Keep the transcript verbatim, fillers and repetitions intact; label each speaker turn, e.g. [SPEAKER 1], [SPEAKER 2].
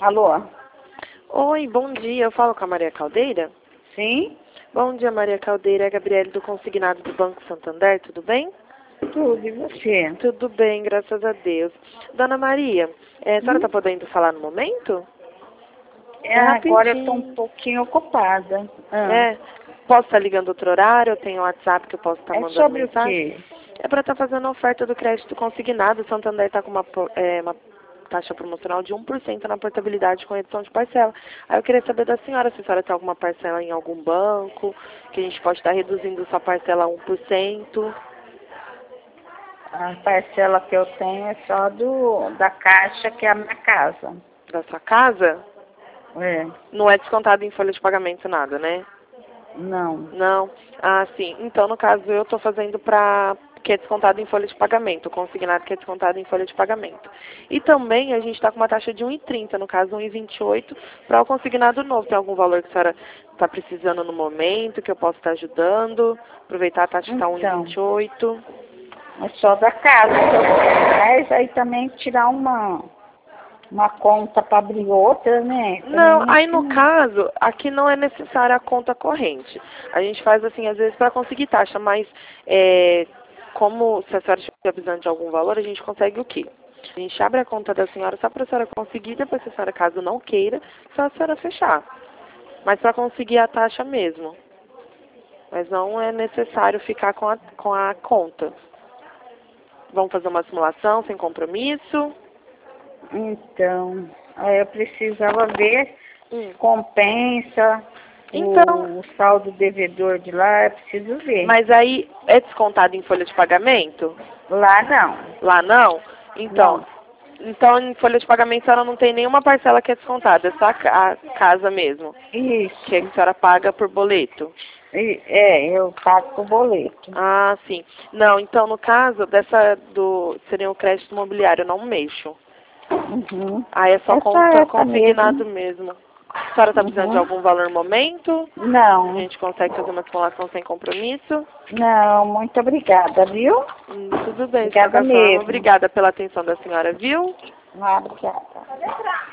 [SPEAKER 1] Alô?
[SPEAKER 2] Oi, bom dia. Eu falo com a Maria Caldeira?
[SPEAKER 1] Sim?
[SPEAKER 2] Bom dia, Maria Caldeira. É a Gabriele do Consignado do Banco Santander. Tudo bem?
[SPEAKER 1] Tudo, e você?
[SPEAKER 2] Tudo bem, graças a Deus. Dona Maria, é, a senhora está
[SPEAKER 1] Hum?
[SPEAKER 2] podendo falar no momento?
[SPEAKER 1] É,
[SPEAKER 2] É
[SPEAKER 1] agora eu estou um
[SPEAKER 2] rapidinho.
[SPEAKER 1] pouquinho ocupada. Ah,
[SPEAKER 2] É. Posso estar ligando outro horário? Eu tenho o WhatsApp que eu posso estar
[SPEAKER 1] é
[SPEAKER 2] mandando
[SPEAKER 1] sobre o
[SPEAKER 2] mensagem?
[SPEAKER 1] quê?
[SPEAKER 2] É para estar fazendo a oferta do crédito consignado. O Santander está com uma, po- é, uma taxa promocional de um por cento na portabilidade com redução de parcela. Aí eu queria saber da senhora se a senhora tem alguma parcela em algum banco, que a gente pode estar reduzindo sua parcela a um por cento.
[SPEAKER 1] A parcela que eu tenho é só do, da caixa, que é a minha casa.
[SPEAKER 2] Da sua casa.
[SPEAKER 1] É,
[SPEAKER 2] Não é descontado em folha de pagamento nada, né?
[SPEAKER 1] não.
[SPEAKER 2] Não? Ah, sim. Então, no caso, eu estou fazendo para que é descontado em folha de pagamento, o consignado que é descontado em folha de pagamento. E também a gente está com uma taxa de um e trinta, no caso um e vinte e oito, para o consignado novo. Tem algum valor que a senhora está precisando no momento, que eu posso estar ajudando? Aproveitar a taxa que está um e
[SPEAKER 1] Então,
[SPEAKER 2] vinte e oito.
[SPEAKER 1] é só da casa que eu tenho. Mas aí também tirar uma, uma conta para abrir outra, né?
[SPEAKER 2] Não,
[SPEAKER 1] Também
[SPEAKER 2] aí
[SPEAKER 1] acho que
[SPEAKER 2] no
[SPEAKER 1] não.
[SPEAKER 2] caso, aqui não é necessária a conta corrente. A gente faz assim, às vezes, para conseguir taxa, mas é, como se a senhora estiver precisando de algum valor, a gente consegue o quê? A gente abre a conta da senhora só para a senhora conseguir, depois se a senhora, caso não queira, só a senhora fechar. Mas para conseguir a taxa mesmo. Mas não é necessário ficar com a, com a conta. Vamos fazer uma simulação sem compromisso?
[SPEAKER 1] Então, aí eu precisava ver
[SPEAKER 2] Hum.
[SPEAKER 1] compensa
[SPEAKER 2] Então,
[SPEAKER 1] o, o saldo devedor de lá, eu preciso ver.
[SPEAKER 2] mas aí é descontado em folha de pagamento?
[SPEAKER 1] Lá não,
[SPEAKER 2] Lá não? Então,
[SPEAKER 1] não.
[SPEAKER 2] então em folha de pagamento a senhora não tem nenhuma parcela que é descontada, é só a, ca- a casa mesmo, que a
[SPEAKER 1] Isso.
[SPEAKER 2] senhora paga por boleto.
[SPEAKER 1] E- É, eu pago com boleto.
[SPEAKER 2] Ah, sim. Não, então no caso dessa do seria o crédito imobiliário, eu não mexo.
[SPEAKER 1] Uhum.
[SPEAKER 2] Aí é só
[SPEAKER 1] É só
[SPEAKER 2] conta
[SPEAKER 1] essa
[SPEAKER 2] consignado
[SPEAKER 1] mesmo.
[SPEAKER 2] mesmo. A senhora está precisando de
[SPEAKER 1] Uhum.
[SPEAKER 2] algum valor no momento? A
[SPEAKER 1] Não,
[SPEAKER 2] gente consegue fazer uma simulação sem compromisso?
[SPEAKER 1] não, muito obrigada, viu?
[SPEAKER 2] Hum, tudo bem, de
[SPEAKER 1] Obrigada
[SPEAKER 2] qualquer forma.
[SPEAKER 1] mesmo.
[SPEAKER 2] Obrigada pela atenção da senhora, viu?
[SPEAKER 1] Ah, obrigada.